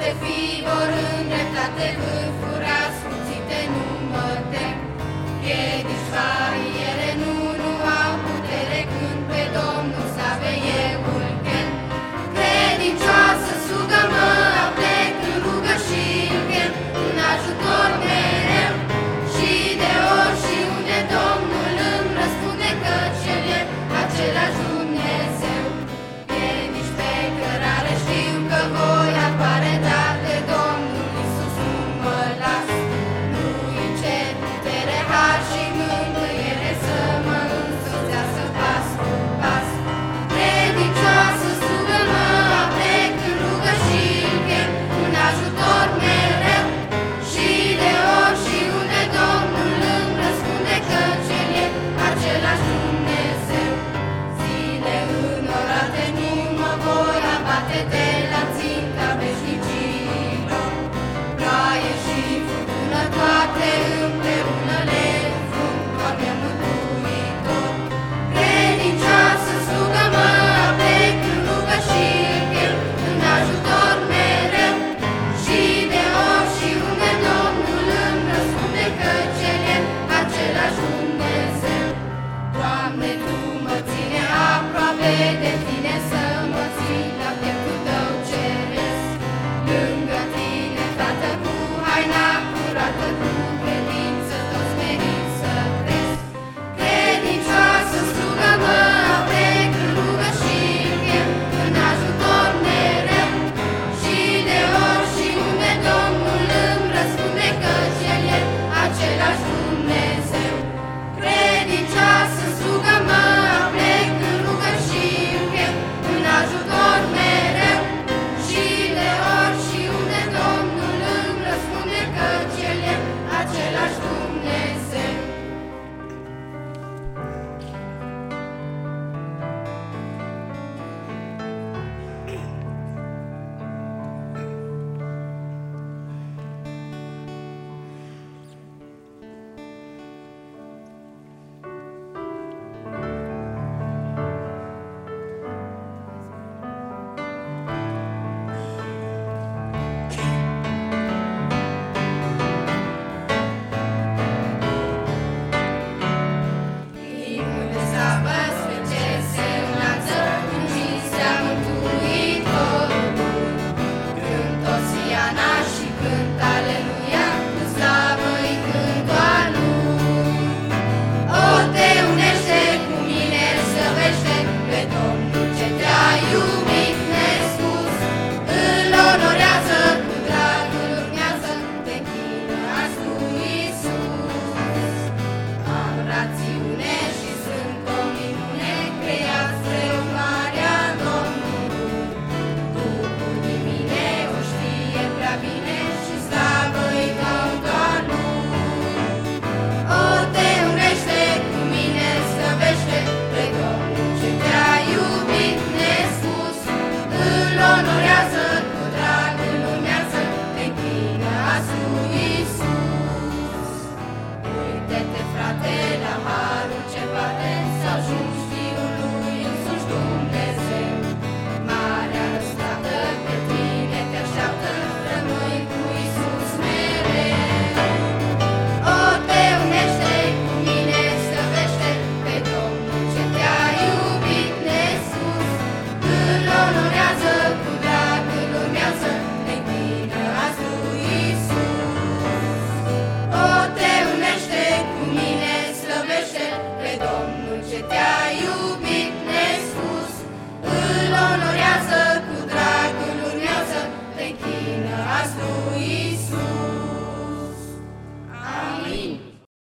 fii vor îndreptate vârfuri ascuțite, nu mă tem. Piedici, bariere nu au putere când pe Domnul slave eu îl chem. Credincioasă slugă-mă aplec în rugă și îl chem în ajutor mereu. Și de ori și unde Domnul îmi răspunde, căci El e același Dumnezeu. Piedici pe cărare știu că voi apare, dar de Domnul Iisus nu mă las. Nu-i cer putere, har și mângâiere să mă însoțească pas cu pas. Credincioasă slugă-mă aplec în rugă și îl chem în ajutor mereu. Și de ori și unde Domnul îmi răspunde, căci El e același Dumnezeu. Zile înorate nu mă voi abate de la ținta veșnicilor. Ploaie și furtună toate împreună le înfrunt, Doamne Mântuitor. Credincioasă slugă-mă aplec în rugă și îl chem în ajutor mereu. Și de ori și unde Domnul îmi răspunde, căci El e același Dumnezeu. Doamne, Tu mă ține aproape de Tine, să mă ții la pieptul Tău ceresc. Lângă Tine, Tată, cu haina curată, cu credință toți meriți să cresc. Credincioasă slugă-mă aplec în rugă și îl chem în ajutor mereu. Și de ori și unde Domnul îmi răspunde, căci El e același Dumnezeu. Credincioasă slugă-mă aplec în rugă și îl chem în ajutor mereu. Și de ori și unde Domnul îmi răspunde, căci El e același Dumnezeu. Imnul de slavă spre cer se înalță, în cinstea Mântuitorului. Cânt Osiana și cânt Aleluia, cu slavă-i cânt doar Lui. O, te unește cu mine, slăvește pe Domnul ce te-a iubit nespus. Îl onorează cu drag, îl urmează, te închină azi lui Iisus. Am rațiune și sunt o minune, creat spre urmarea Domnului. Duhul din mine o știe prea bine și slavă-i dau doar Lui. O, te unește cu mine, slăvește pe Domnul ce te-a iubit nespus. Îl onorează cu drag, îl urmează, te închină azi lui Iisus. Uite-te, frate, la harul ce poate să ajungi Fiul lui însuși Dumnezeu. Marea răsplată pe tine te așteaptă, rămâi cu Iisus mereu. O, te unește cu mine, slăvește pe Domnul ce te-a iubit nespus. Îl onorează cu drag, îl urmează, te închină azi lui Iisus. O, te unește cu mine, slăvește pe Domnul ce te-a iubit nespus. Îl onorează cu drag, îl urmează, te închină azi lui